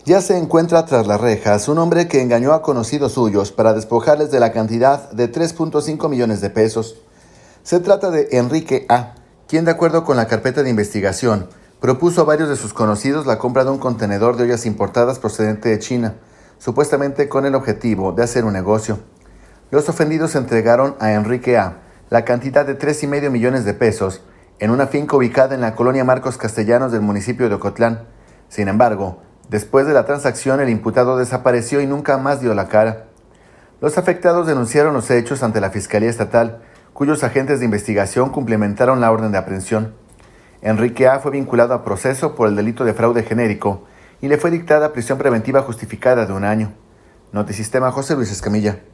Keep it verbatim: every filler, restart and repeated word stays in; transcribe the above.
Ya se encuentra tras las rejas un hombre que engañó a conocidos suyos para despojarles de la cantidad de tres punto cinco millones de pesos. Se trata de Enrique A., quien, de acuerdo con la carpeta de investigación, propuso a varios de sus conocidos la compra de un contenedor de ollas importadas procedente de China, supuestamente con el objetivo de hacer un negocio. Los ofendidos entregaron a Enrique A. la cantidad de tres y medio millones de pesos en una finca ubicada en la colonia Marcos Castellanos del municipio de Ocotlán. Sin embargo, después de la transacción, el imputado desapareció y nunca más dio la cara. Los afectados denunciaron los hechos ante la Fiscalía Estatal, cuyos agentes de investigación cumplimentaron la orden de aprehensión. Enrique A. fue vinculado a proceso por el delito de fraude genérico y le fue dictada prisión preventiva justificada de un año. Notisistema, José Luis Escamilla.